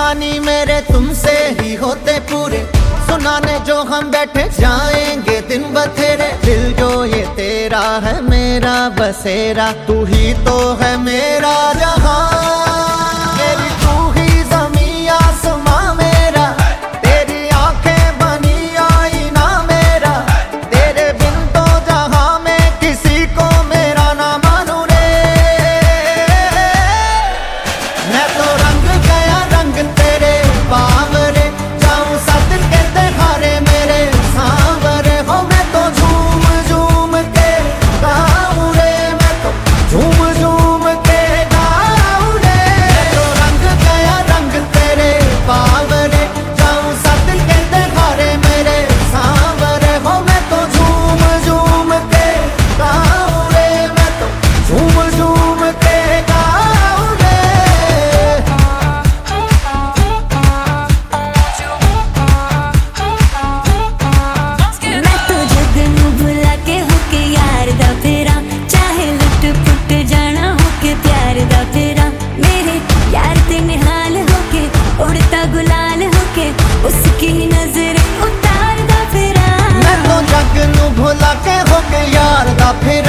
Armani मेरे तुमसे ही होते पूरे, सुनाने जो हम बैठे जाएंगे दिन बथेरे। दिल जो ये तेरा है मेरा बसेरा, तू ही तो है मेरा जहां। मेरी तू ही ज़मीं आसमां मेरा, तेरी आंखें बनी आईना मेरा। तेरे बिन तो जहां मैं किसी को मेरा ना मानू रे। मैं तो रंग गया रंग तेरे बावरे, जाऊं सद के तेहारे मेरे सांवरे। हो मैं तो झूम झूम के गाऊं रे, मैं तो झूम झूम के गाऊं रे। मैं तो रंग गया रंग तेरे बावरे, जाऊं सद के तेहारे मेरे सांवरे। हो मैं तो झूम झूम के गाऊं रे, मैं तो झूम झूम के गाऊं रे। मैं तो जग नू भुला के होके यार दा फेरा, चाहे लुट पुट जाना होके प्यार दा फेरा। मेरे यार ते निहाल होके उड़ता गुलाल होके, उसकी नजर उतार दा फेरा। मैं तो जग नू भुला के होके यार दा फेरा,